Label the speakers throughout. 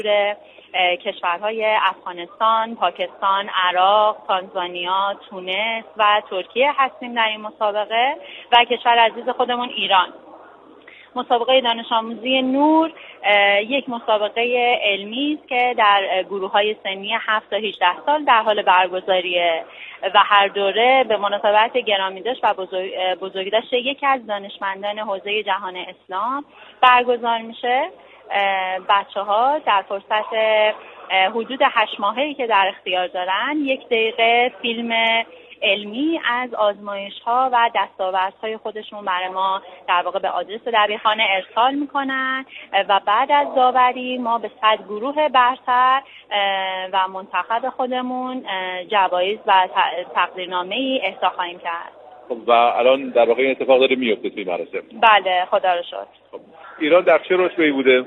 Speaker 1: کشورهای افغانستان، پاکستان، عراق، تانزانیا، تونس و ترکیه هستیم در این مسابقه و کشور عزیز خودمون ایران. مسابقه دانش آموزی نور یک مسابقه علمی است که در گروه‌های سنی 7 تا 18 سال در حال برگزاریه و هر دوره به مناسبت گرامیداشت و بزرگداشت یکی از دانشمندان حوزه جهان اسلام برگزار میشه. بچه‌ها در فرصت حدود 8 ماهه‌ای که در اختیار دارن 1 دقیقه فیلم علمی از آزمایش‌ها و دستاوردهای خودشون برای ما در واقع به آدرس دبیرخانه ارسال میکنن و بعد از داوری ما به 100 گروه برتر و منتخب خودمون جوایز و تقدیرنامه‌ای اهدا خواهیم کرد.
Speaker 2: و الان در واقع این اتفاق داره میفته توی مراسم؟
Speaker 1: بله، خدا رو شکر.
Speaker 2: ایران در چه رتبه‌ای بوده؟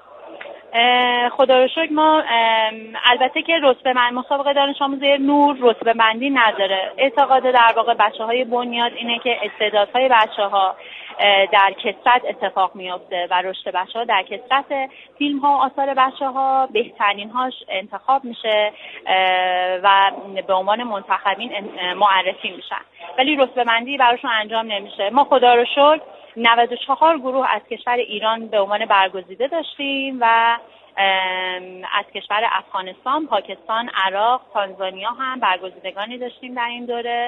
Speaker 1: خدا رو شکر ما البته که مسابقه دانش آموزی نور رتبه بندی نداره. اعتقاد در واقع بچه‌های بنیاد اینه که استعدادهای بچه‌ها در کثرت اتفاق میفته و رشد بچه‌ها در کثرت فیلم‌ها و آثار بچه‌ها بهترین هاش انتخاب میشه و به عنوان منتخبین معرفی میشن، ولی رتبه بندی براشون انجام نمیشه. ما خدا رو شکر 94 گروه از کشور ایران به عنوان برگزیده داشتیم و از کشور افغانستان، پاکستان، عراق، تانزانیا هم برگزیدگانی داشتیم در این دوره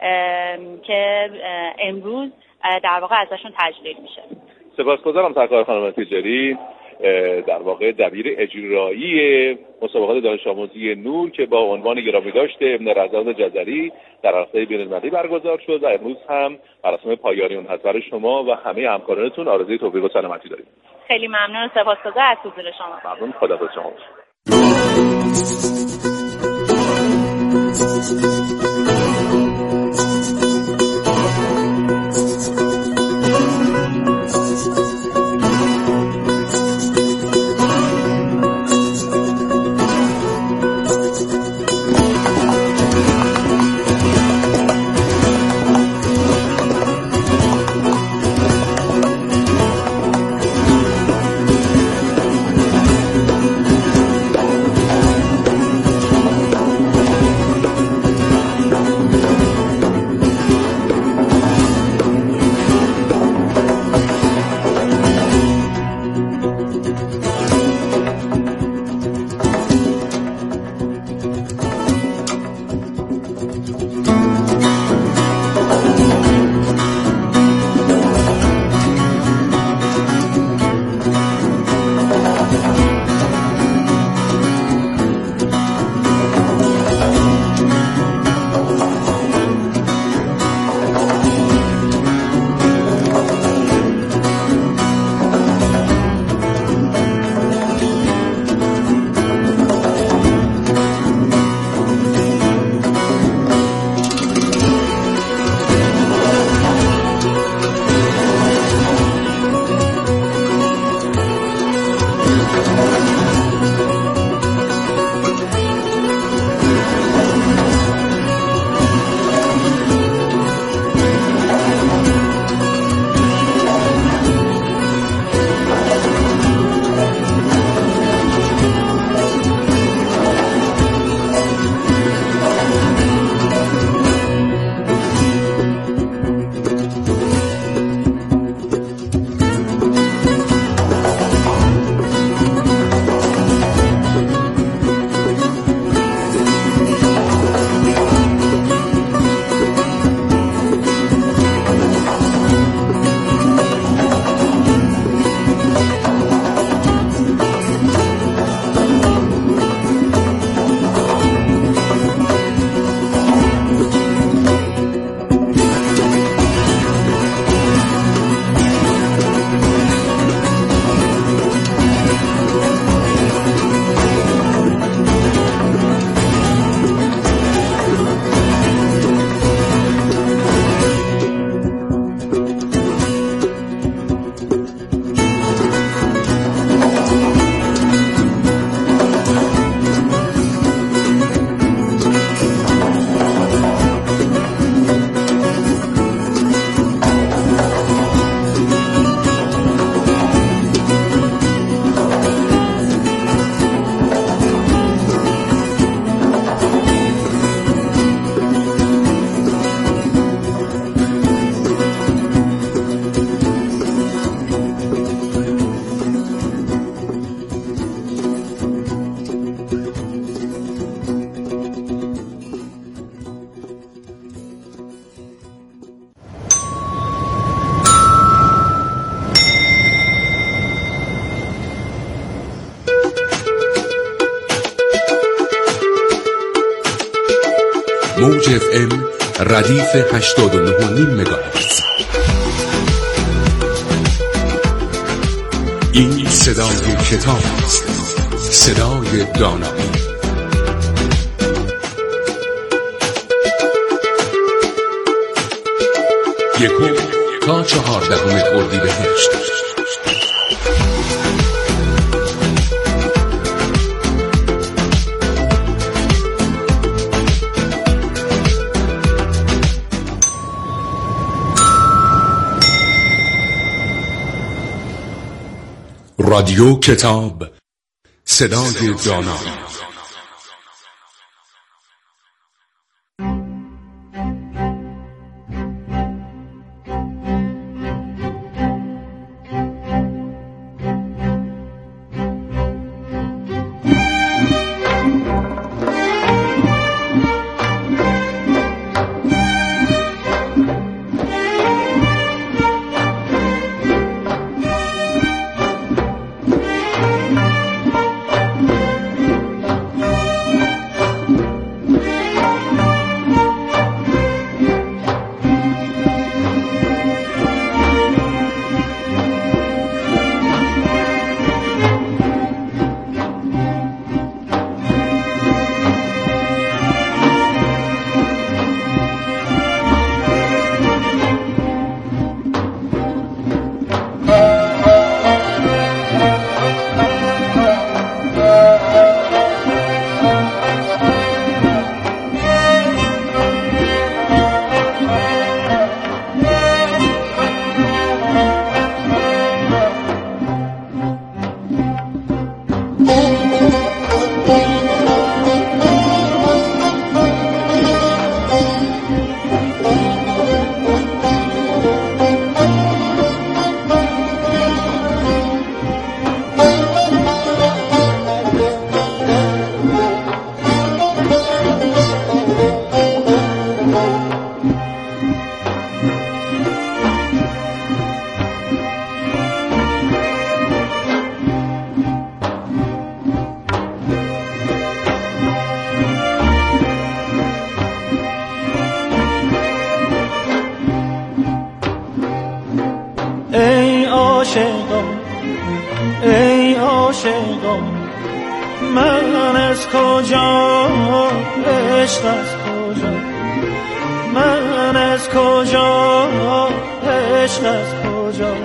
Speaker 1: که امروز در واقع ازشون تجلیل میشه.
Speaker 2: سپاسگزارم سرکار خانم تجاری، در واقع دبیر اجرایی مسابقات دانش آموزی نور که با عنوان گرامیداشت ابن رضا جزری در عرصه بین‌المللی برگزار شد و امروز هم مراسم پایانی اون هست. برای شما و همه همکارانتون آرزوی توفیق و سلامتی داریم.
Speaker 1: خیلی ممنون و سپاسگزار از حضور شما.
Speaker 2: ممنون. خدا به شما.
Speaker 3: موج FM ردیف 89.5 مگاهرتز. این صدای کتاب است، صدای دانایی. 1 تا 14 اردیبهشت. رادیو کتاب، صدای دانایی.
Speaker 4: ای عاشقان، من از کجا، عشق از کجا، من از کجا، عشق از کجا.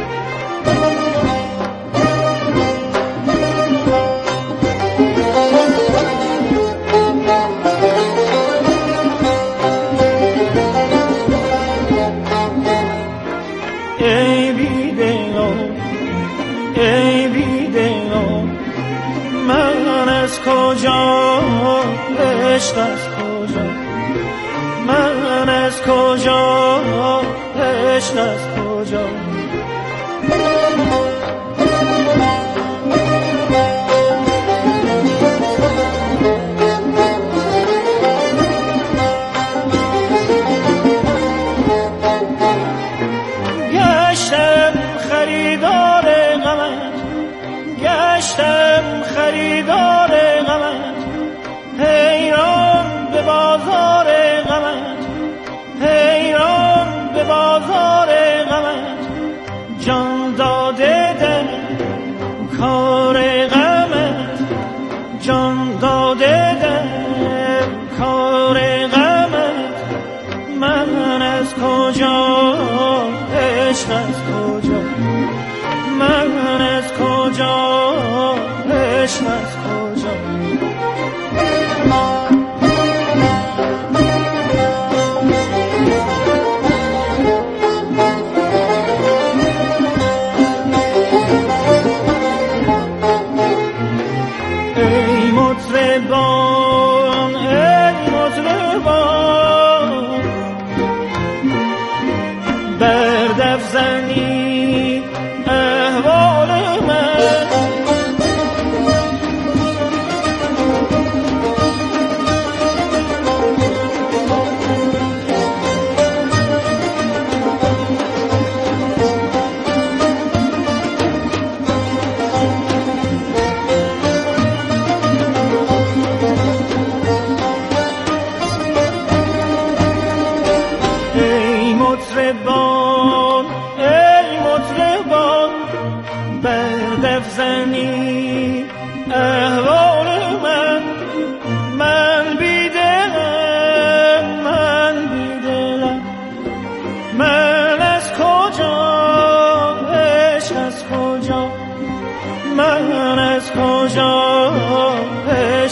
Speaker 4: ای بیدینو من از کجا، عشق از کجا، من از کجا، عشق از کجا. گشتم خریدار غمت، حیران به بازار غمت، حیران به بازار غمت. جان داده در کار غمت، جان داده در کار غمت. من از کجا، عشق از کجا، من از کجا، عشق از کجا. ای مطربان، ای مطربان، بر دف زنید احوال من.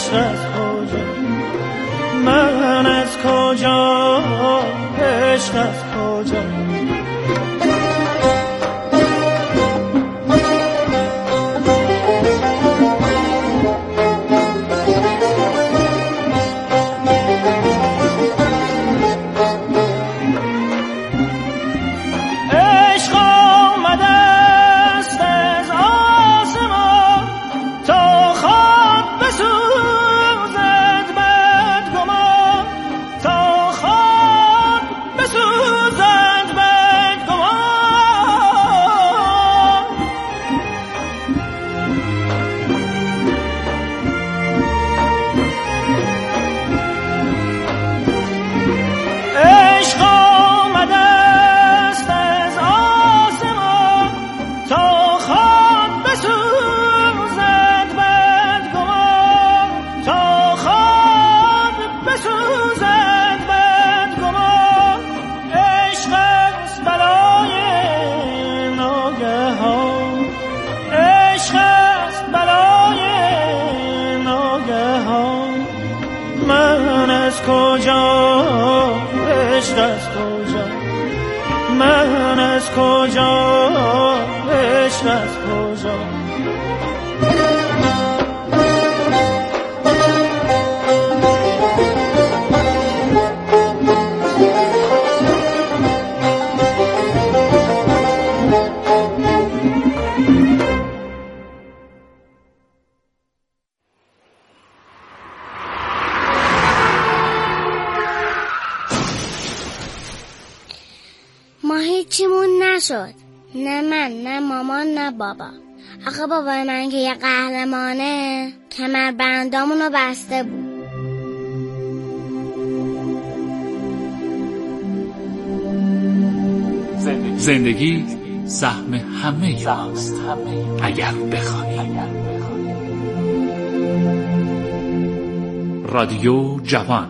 Speaker 4: عشق از کجا، من از کجا، عشق از کجا.
Speaker 5: هیچیمون نشد، نه من، نه مامان، نه بابا. آخه بابای من که یه قهرمانه کمربندامونو بسته بود.
Speaker 6: زندگی سهم همه ماست اگر بخوای. رادیو جوان.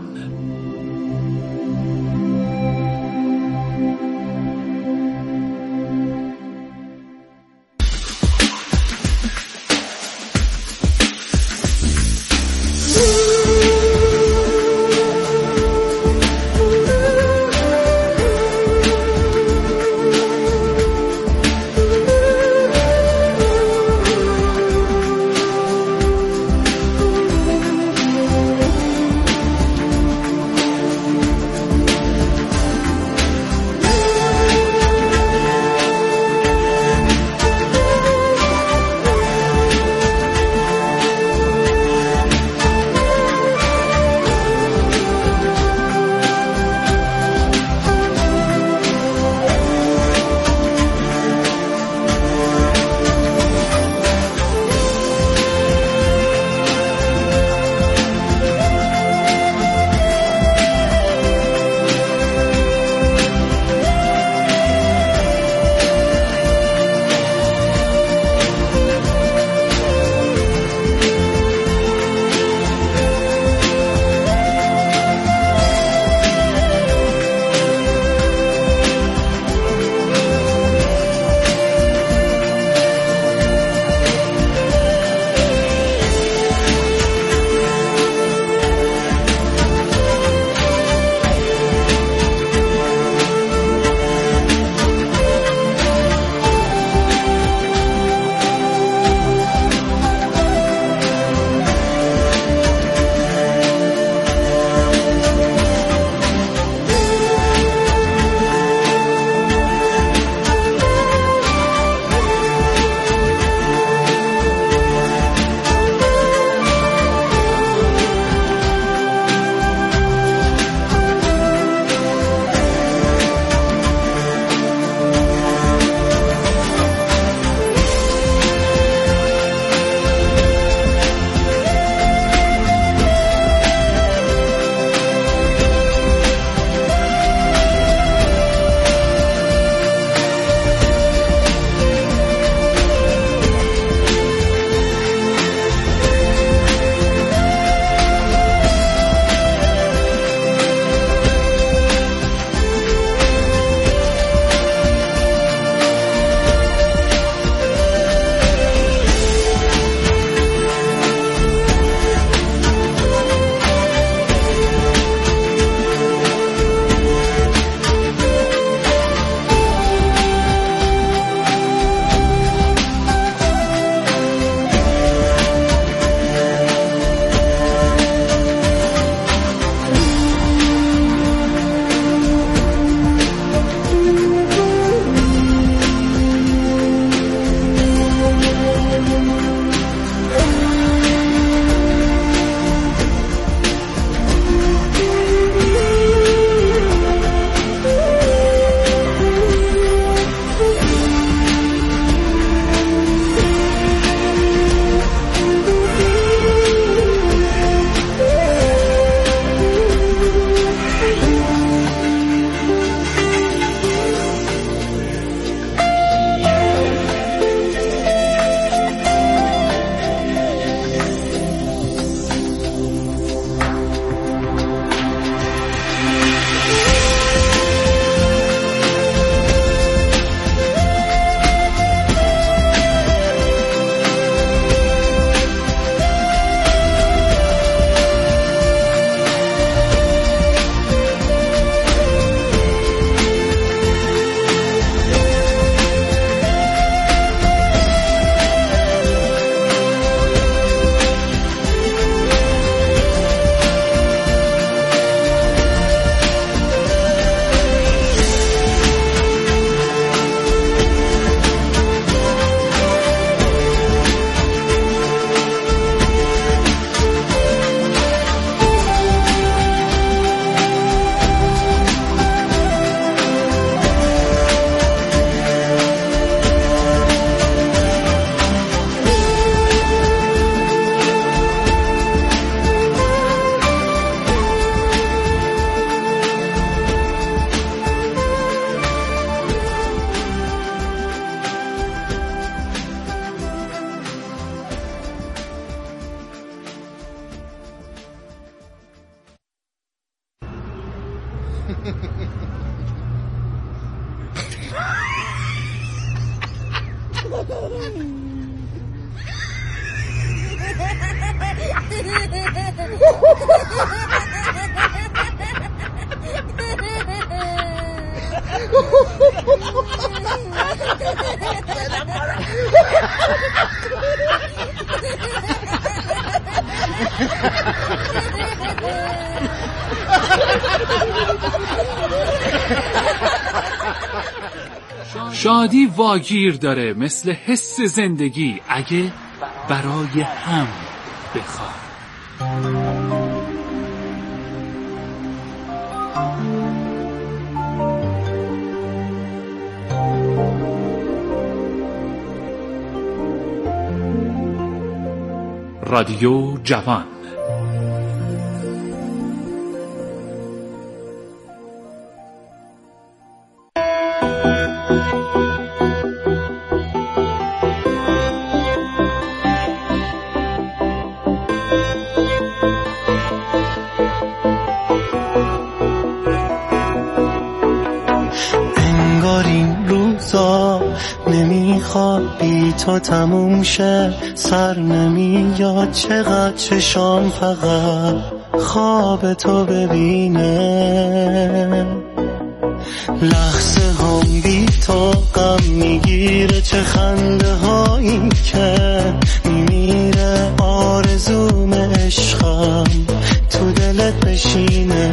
Speaker 6: شادی واگیر داره مثل حس زندگی اگه برای هم بخواد. رادیو جوان.
Speaker 4: نمیخواد بی تو تموم شه، سر نمیاد چقدر چشام فقط خواب تو ببینه، لحظه هم بی تو غم میگیره، چه خنده هایی که میمیره، آرزوم عشقم تو دلت بشینه.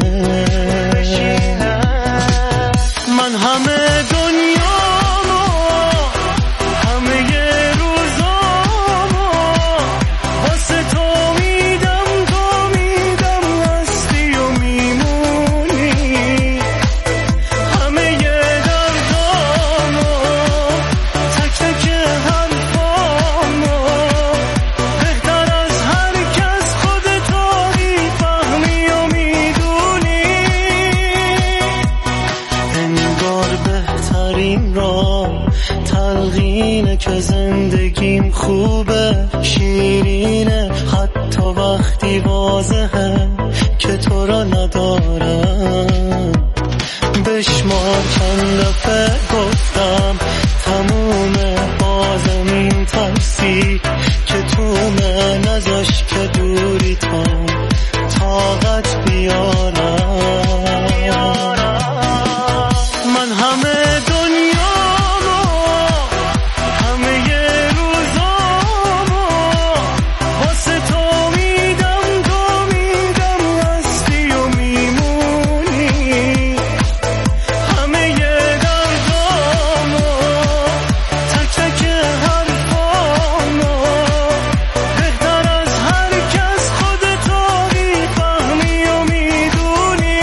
Speaker 4: من همه دنیامو همه روزامو واسه تو میدم، تو میدم هستی و میمونی، همه دردامو تک تک حرفامو بهتر از هر کس خودتو میفهمی و میدونی، انگار بهترین راه تلقینه که زندگیم خوبه، شیرینه حتی وقتی واضحه که تو را ندارم. بشمار چند دفعه گفتم تمومه، بازم این ترسی که تومه نذاش که دوری تو طاقت بیارم. من همه دنیامو همه روزامو واسه تو میدم، تو میدم هستی و میمونی، همه دردامو تک تک حرفامو بهتر از هر کس خودتو میفهمی و میدونی.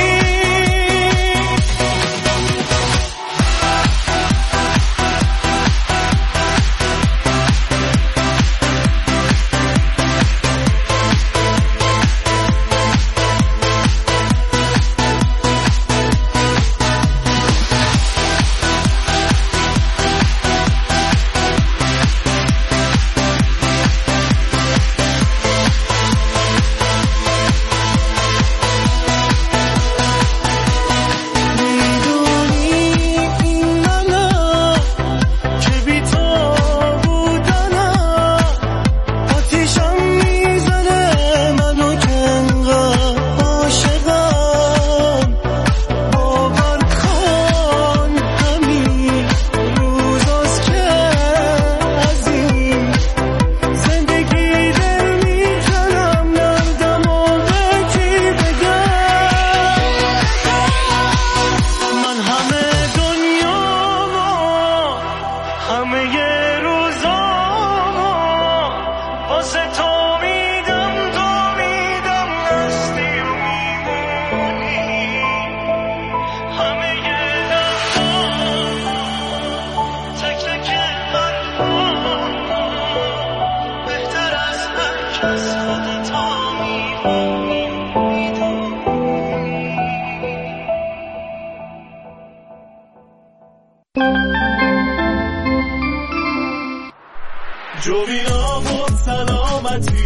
Speaker 7: جوینا بود سلامتی،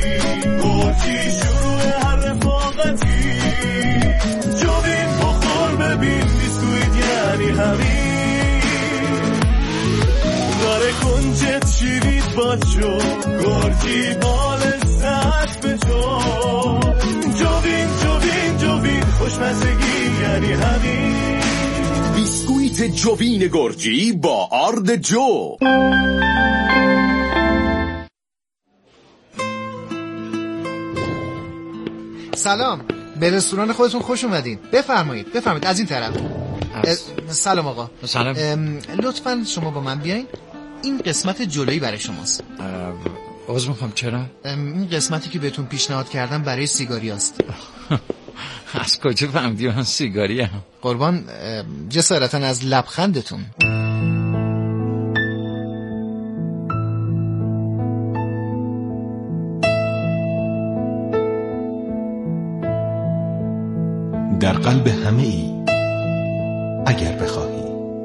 Speaker 7: گرچی شروع هر رفاقتی، جوین بخور ببین عوض شو گرگی بال سخت به تو جوین جوین جوین خوشمزگی یعنی همین
Speaker 3: بیسکویت جوین گرجی با آرد جو.
Speaker 8: سلام، به رستوران خودتون خوش اومدین. بفرمایید از این طرف. سلام آقا.
Speaker 9: سلام.
Speaker 8: لطفاً شما با من بیاین. این قسمت جلویی برای شماست.
Speaker 9: عذر میخوام، چرا؟
Speaker 8: این قسمتی که بهتون پیشنهاد کردم برای سیگاری است.
Speaker 9: از کجا فهمیدی من سیگاری هم؟
Speaker 8: قربان جسارتاً از لبخندتون.
Speaker 3: در قلب همه ای اگر بخواهی.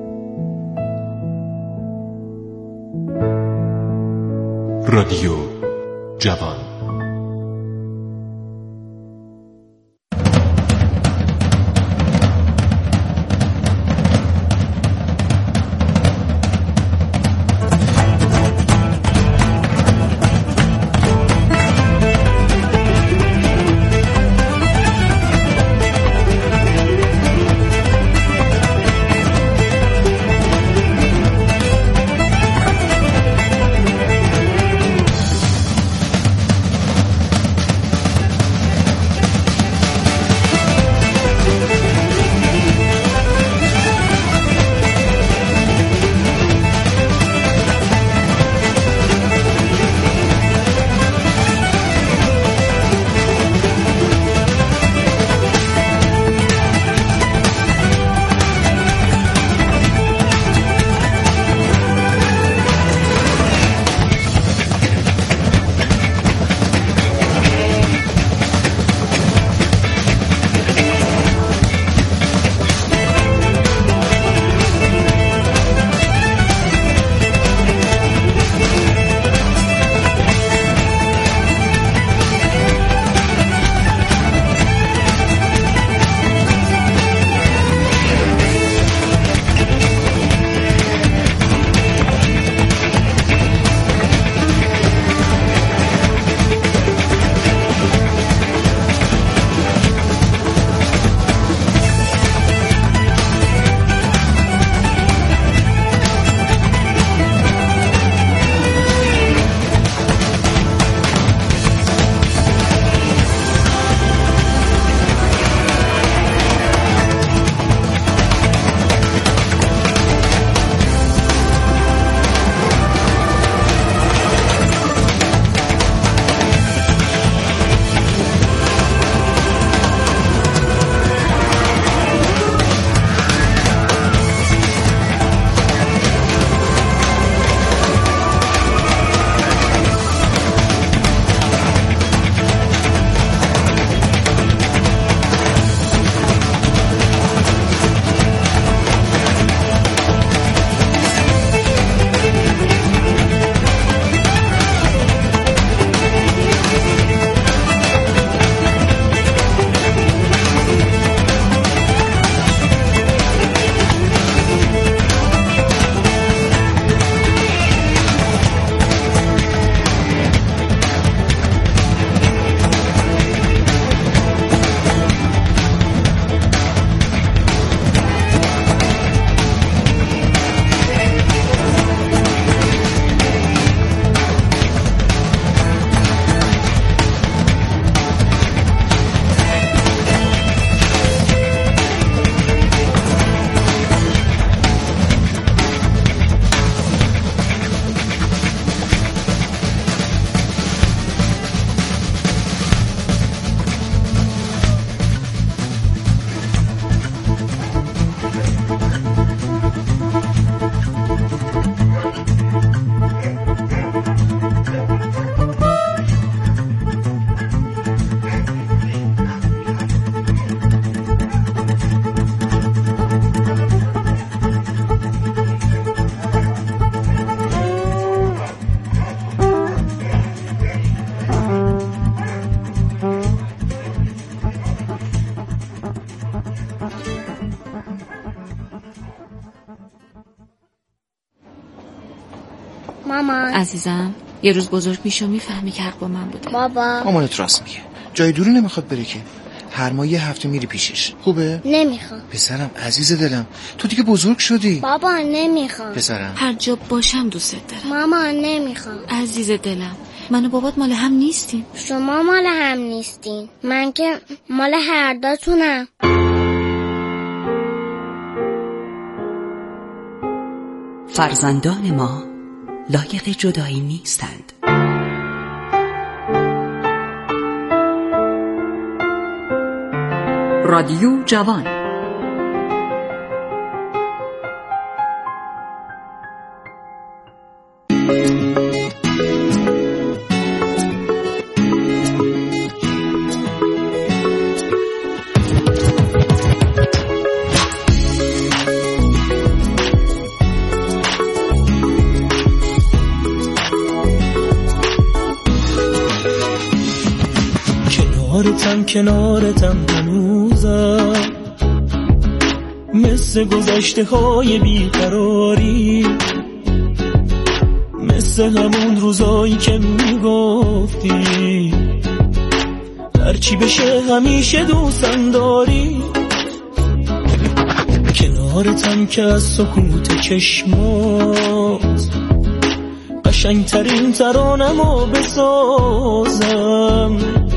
Speaker 3: رادیو جوان.
Speaker 5: مامان
Speaker 10: عزیزم یه روز بزرگ میشو میفهمی که حق با من بوده.
Speaker 5: بابا
Speaker 8: مامانت راست میگه، جای دوری نمیخواد بره که. هر ماه یه هفته میری پیشش. خوبه؟
Speaker 5: نمیخوام.
Speaker 8: پسرم عزیز دلم، تو دیگه بزرگ شدی.
Speaker 5: بابا نمیخوام.
Speaker 8: پسرم
Speaker 10: هر جا باشم دوست دارم.
Speaker 5: مامان نمیخوام.
Speaker 10: عزیز دلم، من و بابات مال هم نیستیم.
Speaker 5: شما مال هم نیستین، من که مال هر دوتونم.
Speaker 11: فرزندان ما لایق جدایی نیستند. رادیو جوان.
Speaker 4: کنارتم هنوزم، مثل گذشته های بیقراری، مثل همون روزایی که میگفتی هرچی بشه همیشه دوستم داری. کنارتم که از سکوت چشمات قشنگترین ترانمو بسازم،